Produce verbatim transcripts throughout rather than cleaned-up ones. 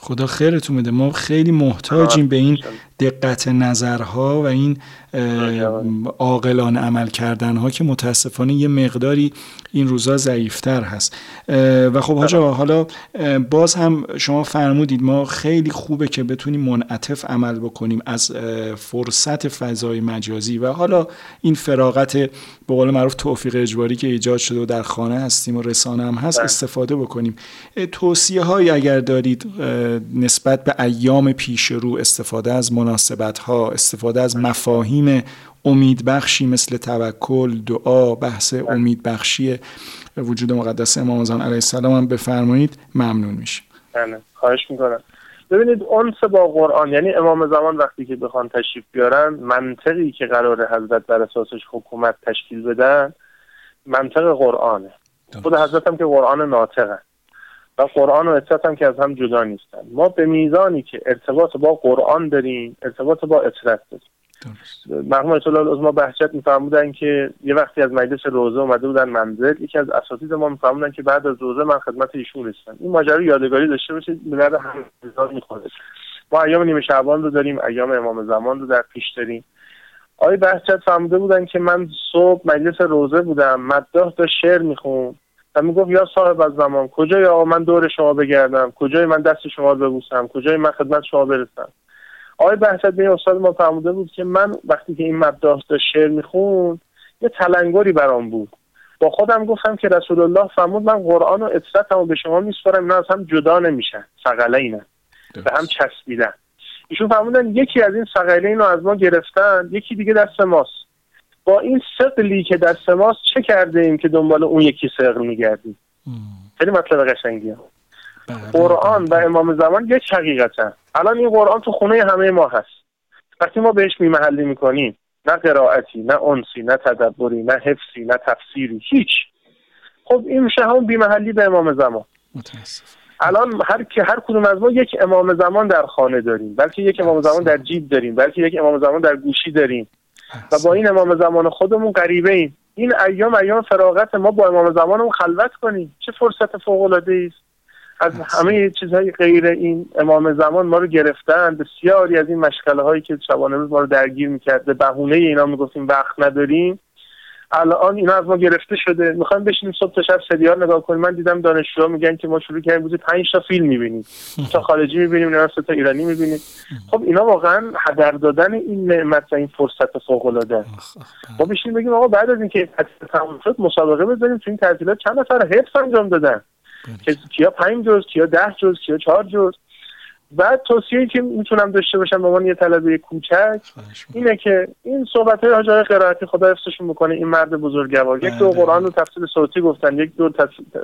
خدا خیرتون بده. ما خیلی محتاجیم به این دقت نظرها و این عاقلانه عمل کردنها که متاسفانه یه مقداری این روزا ضعیفتر هست. و خب حاج آقا، حالا باز هم شما فرمودید ما خیلی خوبه که بتونیم منعطف عمل بکنیم از فرصت فضای مجازی و حالا این فراغت به قول معروف توفیق اجباری که ایجاد شده و در خانه هستیم و رسانه هم هست استفاده بکنیم. توصیه هایی اگر دارید نسبت به ایام پیش رو، استفاده از مناسبت ها، استفاده از مفاهیم امیدبخشی مثل توکل، دعا، بحث امیدبخشی وجود مقدس امام زمان علیه السلام هم بفرمایید، ممنون میشه. بله، خواهش میکنم. ببینید انس با قرآن، یعنی امام زمان وقتی که بخوان تشریف بیارن، منطقی که قراره حضرت بر اساسش حکومت تشکیل بدن منطق قرآنه. خود حضرت هم که قرآن ناطقه و قرآن و اطاعت هم که از هم جدا نیستن. ما به میزانی که ارتباط با قرآن داریم، ارتباط با اطاعت داریم. مرحوم آیت الله العظمی بهجت میفرمودن که یه وقتی از مجلس روضه اومده بودن منزل، یکی از اساتید ما میفرمودن که بعد از روضه من خدمت ایشون رسیدم. این ماجرا یادگاری داشته باشید، به درد هم میخوره. ما ایام نیمه شعبان رو داریم، ایام امام زمان رو در پیش داریم. آقای بهجت فرموده بودن که من صبح مجلس روضه بودم، مداح داشت شعر میخوند و میگفت یا صاحب از زمان، کجای آقا من دور شما بگردم، کجای من دست شما رو ببوسم، کجای من خدمت شما برسم. آقای بهجت به استاد ما فرموده بود که من وقتی که این مداح داشت شعر میخوند یه تلنگری برام بود، با خودم گفتم که رسول الله فرمود من قرآن و اطاعتمو به شما میسپارم، اینا از هم جدا نمیشن، ثقلینن، به هم چسبیدن. ایشون فرمودن یکی از این ثقلین رو از ما گرفتن، یکی دیگه دست ماست. با این ثقلی که دست ماست چه کرده ایم که دنبال اون یکی ثقل میگردیم؟ خیلی مطلب قشنگیه. قرآن و امام زمان یک حقیقتن. الان این قرآن تو خونه همه ما هست. وقتی ما بهش میمحلی میکنیم، نه قرائتی، نه انسی، نه تدبری، نه حفظی، نه تفسیری، هیچ. خب این میشه همون بیمحلی به امام زمان. متاسف. الان هر که هر کدوم از ما یک امام زمان در خانه داریم، بلکه یک امام زمان در جیب داریم، بلکه یک امام زمان در گوشی داریم و با این امام زمان خودمون غریبه ایم. این ایام ایام فراغت ما با امام زمانمون خلوت کنیم. چه فرصت فوق العاده است. از همه چیزهای غیر این امام زمان ما رو گرفتن. بسیاری از این مشغله هایی که شبانه روز ما رو درگیر میکرد به بهونه اینا میگفتیم وقت نداریم، الان اینا از ما گرفته شده. میخوایم بشینیم صبح تا شب سریال نگاه کنیم. من دیدم دانشجوها میگن که ما شروع کردیم روزی پنج تا فیلم میبینیم، تا خارجی میبینیم، نه تا ایرانی میبینیم. خب اینا واقعا هدر دادن این نعمت و این فرصت فوق العاده است. ما بشینیم بگیم آقا بعد از اینکه تموم شد مسابقه بذاریم تو این تعطیلات چند نفر حفظ انجام دادن، که کیا پنج جز، کیا ده جز، کیا چهار جز. بعد توصیه‌ای که میتونم داشته باشم به عنوان یه طلبه کوچک اینه که این صحبت‌های حاج آقای قرائتی خدا حفظشون بکنه، این مرد بزرگوار، یک دور قرآن رو تفسیر صوتی گفتن، یک دور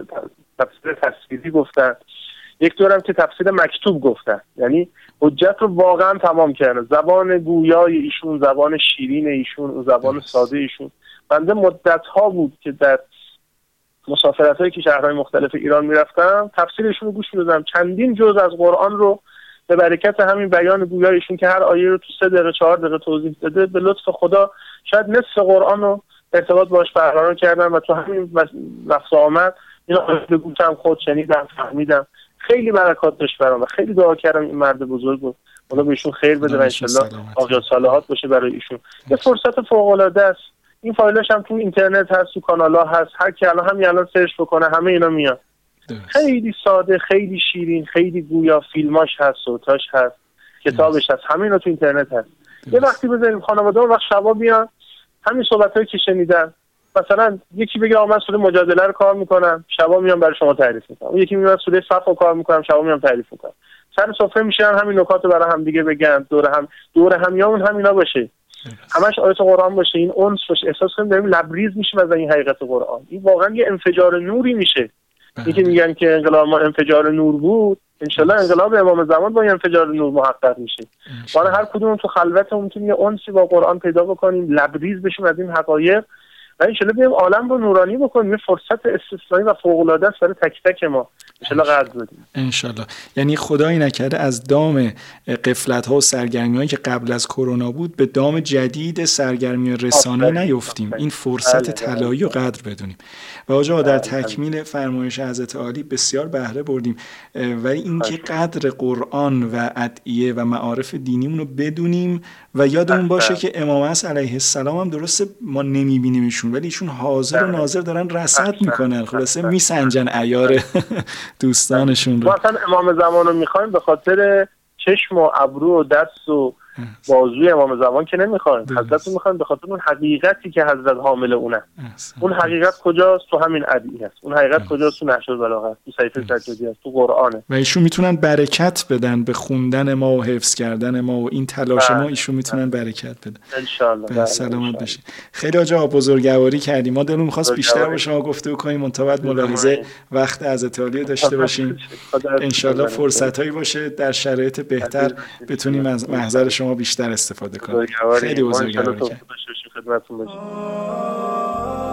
تفسیر تصویری گفتن، یک دورم که تفسیر مکتوب گفتن. یعنی حجت رو واقعا تمام کردن. زبان گویای ایشون، زبان شیرین ایشون، و زبان ساده ایشون. بنده مدت‌ها بود که در مسافرت‌هایی که شهرهای مختلف ایران میرفتم تفسیرشون رو گوش میدادم. چندین جزء از قرآن رو به برکت همین بیان گویایشون که هر آیه رو تو سه دقیقه چهار دقیقه توضیح داده، به لطف خدا شاید نصف قرآن رو ارتباط باش برقرار کردم و تو همین لفظ آمد اینو به گوشم خود شنیدم، فهمیدم. خیلی برکات داشت برام و خیلی دعا کردم این مرد بزرگ رو خدا بهشون خیر بده و ان شاءالله آقا صالحات باشه برای ایشون. یه فرصت فوق العاده است. این فایلاش هم تو اینترنت هست، تو کانال‌ها هست، هر کی الان همین الان سرچ بکنه همه اینا میاد. خیلی ساده، خیلی شیرین، خیلی گویا. فیلماش هست، صوتاش هست، کتابش هست، همه اینا تو اینترنت هست. یه وقتی بذاریم خانواده وقت شبا بیان همین صحبتایی که شنیدن، مثلا یکی بگه آقا من سوره مجادله رو کار میکنم، شبا میام برای شما تعریف میکنم. یکی میاد سوره صف رو کار میکنم، شبا میام تعریف میکنم. سر سفره میشن همین نکات رو برای هم دیگه بگن، دور هم دور همیامون همینا باشه. همش آیات قرآن باشه، این انس باشه، احساس کنیم داریم لبریز میشیم از این حقیقت قرآن. این واقعا یه انفجار نوری میشه. یکی میگن که انقلاب ما انفجار نور بود، انشالله انقلاب امام زمان با انفجار نور محقق میشه. ما هر کدوم تو خلوتمون میتونیم یه انسی با قرآن پیدا بکنیم، لبریز بشیم از این حقایق و انشالله بیایم عالم رو نورانی بکنیم. یه فرصت استثنایی و فوق العاده است برای تک تک ما. انشالله قدر بدیم انشالله. یعنی خدایی نکرده از دام غفلت ها و سرگرمی هایی که قبل از کرونا بود به دام جدید سرگرمی رسانه‌ای نیفتیم. این فرصت طلایی رو قدر بدونیم. و آقا در تکمیل فرمایش حضرت عالی بسیار بهره بردیم، ولی اینکه قدر قرآن و ادعیه و معارف دینیمون رو بدونیم و یادمون باشه که امام عصر علیه السلام هم درسته ما نمیبینیمشون، ولی ایشون حاضر و ناظر دارن رصد میکنن، خلاصه میسنجن عیار دوستانشون رو. ما اصلا امام زمان رو میخوایم به خاطر چشم و ابرو و دست و بازوی امام زمان که نمیخوایم، حضرت رو میخوایم به خاطر اون حقیقتی که حضرت حامل اونه. اون حقیقت کجاست؟ تو همین ادعیه است. اون حقیقت کجاست؟ تو نهج البلاغه، تو صحیفه سجادی است، تو قرآنه. و ایشون میتونن برکت بدن به خوندن ما و حفظ کردن ما و این تلاش ما، ایشون میتونن برکت بدن ان شاء الله. سلامت باشید. خیلی آقا بزرگواری کردیم. ما دلمون خواست بیشتر با شما گفتگو کنیم، منتها ملاحظه وقت حضرت عالی داشته باشیم. ان شاء الله فرصتایی باشه در شرایط بهتر بتونیم از محضر شما بیشتر استفاده کنیم. خیلی بزرگواری. خدمتتون باشیم.